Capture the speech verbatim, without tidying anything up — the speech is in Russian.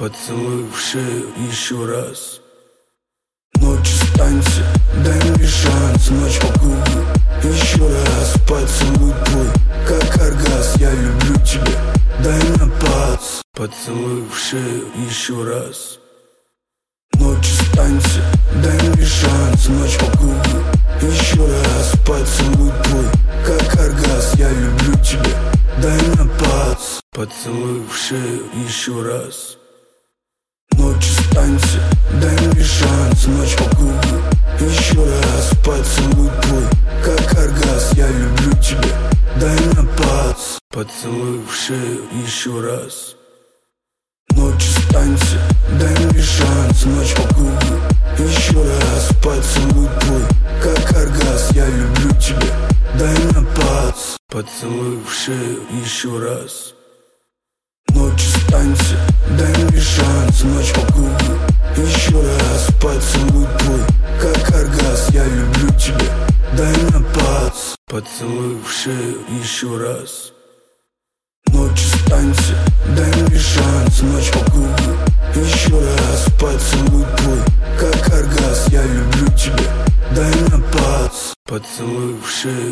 Поцелуй в шею еще раз. Ночь останься, дай мне шанс. Ночь по кругу, еще раз. Поцелуй твой, как оргаз. Я люблю тебя, дай на пац. Поцелуй в шею еще раз. Ночь останься, дай мне шанс. Ночь по кругу, еще раз. Поцелуй твой, как оргаз. Я люблю тебя, дай на пац. Поцелуй в шею еще раз. Ночь останься, дай мне шанс. Ночь по кругу, еще раз. Поцелуй твой, как оргаз. Я люблю тебя, дай на пац. Поцелуй в шею еще раз. Ночь останься, дай мне шанс. Ночь по кругу, еще раз. Поцелуй твой, как оргаз. Я люблю тебя, дай на пац. Поцелуй в шею еще раз. Ночь останься, дай мне шанс. Ночь по кругу, еще раз. Поцелуй твой, как оргаз. Я люблю тебя, дай на пац. Поцелуй в шею еще раз. Ночь останься, дай мне шанс. Ночь по кругу, еще раз. Поцелуй твой, как оргаз. Я люблю тебя, дай на пац. Поцелуй в шею.